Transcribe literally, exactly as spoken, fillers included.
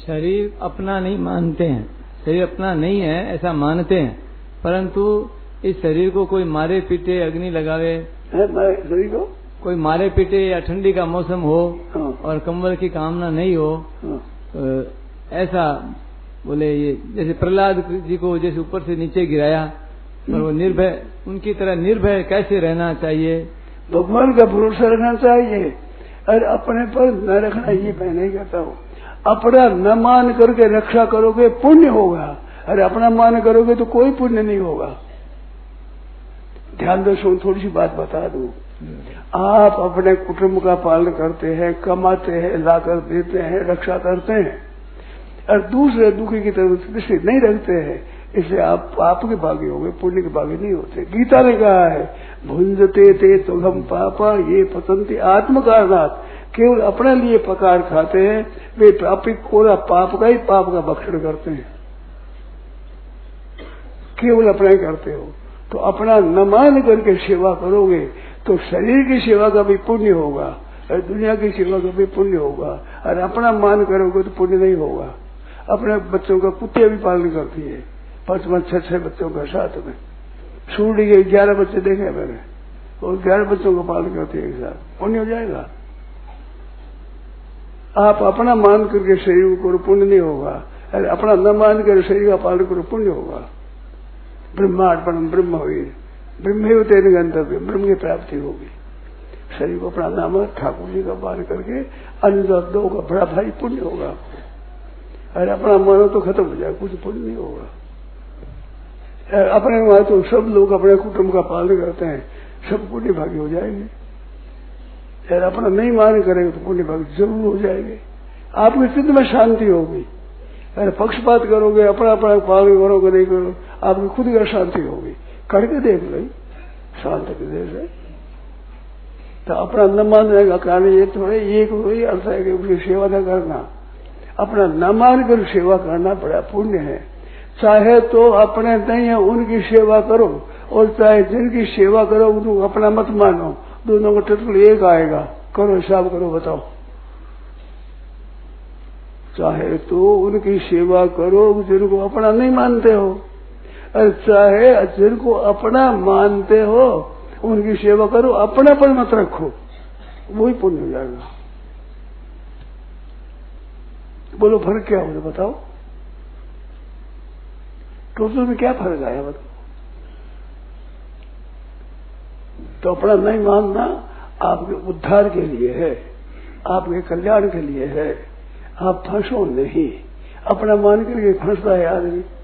शरीर अपना नहीं मानते हैं, शरीर अपना नहीं है ऐसा मानते हैं, परंतु इस शरीर को कोई मारे पीटे, अग्नि लगावे, शरीर को कोई मारे पीटे या ठंडी का मौसम हो हाँ। और कंबल की कामना नहीं हो, हाँ। ऐसा बोले ये जैसे प्रहलाद जी को जैसे ऊपर से नीचे गिराया और वो निर्भय, उनकी तरह निर्भय कैसे रहना चाहिए? भगवान का भरोसा रखना चाहिए और अपने पर न रखना, ये मैं नहीं कहता हूँ। अपना न मान करके रक्षा करोगे पुण्य होगा, और अपना मान करोगे तो कोई पुण्य नहीं होगा। ध्यान दो, सुन, थोड़ी सी बात बता दूं। आप अपने कुटुंब का पालन करते हैं, कमाते हैं, लाकर देते हैं, रक्षा करते हैं, और दूसरे दुखी की तरफ दृष्टि नहीं रखते हैं, इसलिए आप पाप के भागी हो गए, पुण्य के भागी नहीं होते। गीता ने कहा है, भुंजते ते तुलम पापा ये पतंती आत्मकारणात्, केवल अपने लिए पकार खाते हैं, वे पापी कोरा पाप का ही पाप का भक्षण करते हैं, केवल अपना ही करते हो। तो अपना न मान करके सेवा करोगे तो शरीर की सेवा का भी पुण्य होगा और दुनिया की सेवा का भी पुण्य होगा, और अपना मान करोगे तो पुण्य नहीं होगा। अपने बच्चों का कुत्ते भी पालन करती है, पांच पांच छह छह बच्चों का साथ में, सूर्य के ग्यारह बच्चे देखे मैंने, और ग्यारह बच्चों का पालन करती है एक साथ, पुण्य हो जाएगा। आप अपना मान करके शरीर को पुण्य नहीं होगा, और अपना न मान कर शरीर का पालन करो पुण्य होगा। ब्रह्मार्पण ब्रह्म हुई, ब्रह्म तेरे गंतव्य, ब्रह्म की प्राप्ति होगी। शरीर को अपना नाम ठाकुर जी का पालन करके अन्य दो का बड़ा भारी पुण्य होगा आपको, और अपना मानो तो खत्म हो जाए, कुछ पुण्य नहीं होगा। अपने वहां तो सब लोग अपने कुटुंब का पालन करते हैं, सब पुण्य भागी हो जाएंगे, और अपना नहीं मान करेंगे तो पुण्य भागी जरूर हो जाएंगे। आपके चित्त में शांति होगी, अरे पक्षपात करोगे, अपना अपना पालन करोगे नहीं करो, आपकी खुद की शांति होगी। करके देख लो, शांत देश है। तो अपना न मानने का कारण ये थोड़े, ये कोई अर्थ है कि उसकी सेवा न करना, अपना न मान कर सेवा करना बड़ा पुण्य है। चाहे तो अपने नहीं है उनकी सेवा करो, और चाहे जिनकी सेवा करो उनको अपना मत मानो, दोनों का टटकल एक आएगा। करो हिसाब करो, बताओ। चाहे तो उनकी सेवा करो जिनको अपना नहीं मानते हो, और चाहे जिनको अपना मानते हो उनकी सेवा करो, अपना पर मत रखो, वही पुण्य हो जाएगा। बोलो फर्क क्या हो, बताओ। टोटल में क्या फर्क आया बताओ। तो अपना नहीं मानना आपके उद्धार के लिए है, आपके कल्याण के लिए है। आप फंसो नहीं, अपना मान करके फंसता है आदमी।